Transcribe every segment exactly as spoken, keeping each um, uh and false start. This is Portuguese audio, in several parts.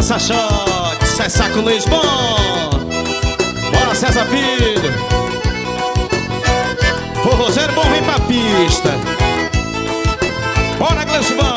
Balança shot, cê é sacolês bom. Bora César Filho. Forrozeiro bom vem pra pista. Bora Gleucivan.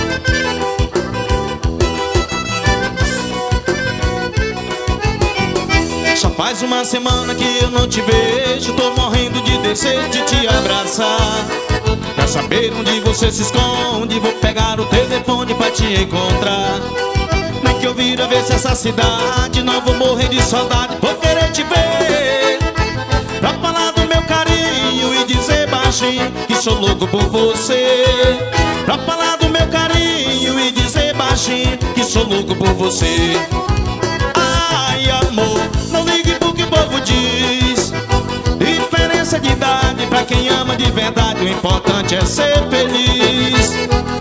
Só faz uma semana que eu não te vejo. Tô morrendo de desejo de te abraçar. Pra saber onde você se esconde, vou pegar o telefone pra te encontrar. Nem que eu vira ver se essa cidade, não vou morrer de saudade. Vou querer te ver, pra falar do meu carinho e dizer baixinho que sou louco por você. Pra falar do meu carinho e dizer baixinho que sou louco por você. Ai amor, não ligue pro que o povo diz. Diferença de idade pra quem ama de verdade, o importante é ser feliz.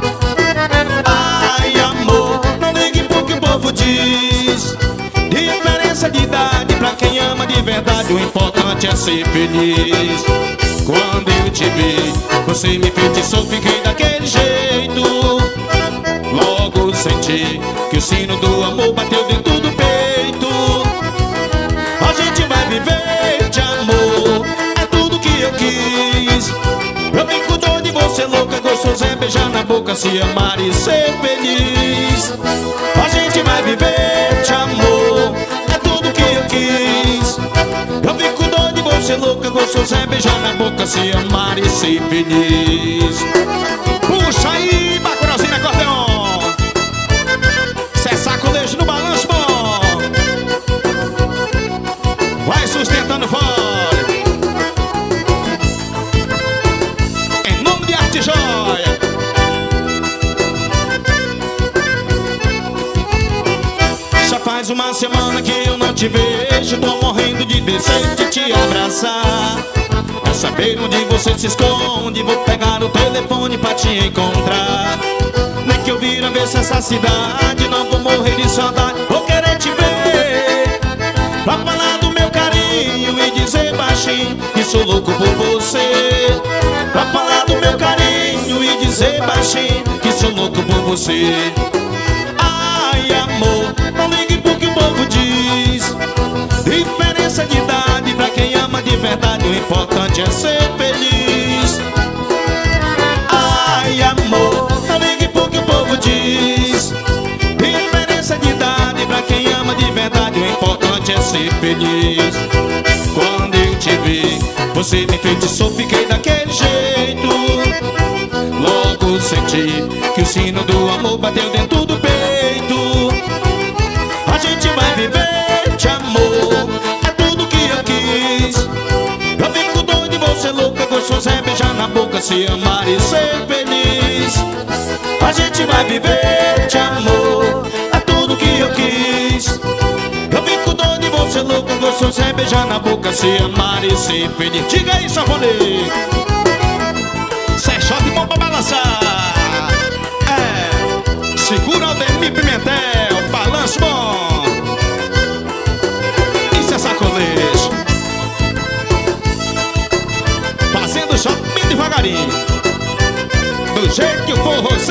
Ai amor, não ligue pro que o povo diz. Diferença de idade pra quem ama de verdade, o importante é ser feliz. Quando eu te vi, você me feitiçou, fiquei daquele jeito. Logo senti que o sino do amor bateu dentro do peito. A gente vai viver de amor, é tudo que eu quis. Eu vim com dor de você louca, gostoso é beijar na boca, se amar e ser feliz. A gente vai viver de amor, é tudo que eu quis. Eu vim com dor de você louca, gostoso é beijar na boca, se amar e ser feliz. Puxa aí, Bacurauzinho, acordeon. Cê é sacolejo no balanço bom. Vai sustentando fora. Em nome de Arte Joia. Já faz uma semana que eu não te vejo. Tô morrendo de desejo de te abraçar. Pra saber onde você se esconde, vou pegar o telefone pra te encontrar. Nem que eu vira ver se essa cidade, não vou morrer de saudade. Vou querer te ver, pra falar do meu carinho e dizer baixinho que sou louco por você. Pra falar do meu carinho e dizer baixinho que sou louco por você. Ai amor, não ligue pro que o povo diz. Diferença de idade pra quem ama de verdade, o importante é ser feliz. Ai amor, não ligue pro que o povo diz. Diferença de idade pra quem ama de verdade, o importante é ser feliz. Quando eu te vi, você me feitiçou, fiquei daquele jeito. Logo senti que o sino do amor bateu dentro do peito. A gente vai viver de amor, é tudo que eu quis. Eu vim com dor de você louca, gostoso é beijar na boca, se amar e ser feliz. A gente vai viver de amor, é tudo que eu quis. Eu vim com dor de você louca, gostoso é beijar na boca, se amar e ser feliz. Diga aí, sanfoneiro. Cê é shot bom pra balançar. É, segura o Demir Pimentel, balanço bom. Isso é sacolês. Fazendo shot bem devagarinho, do jeito que o forró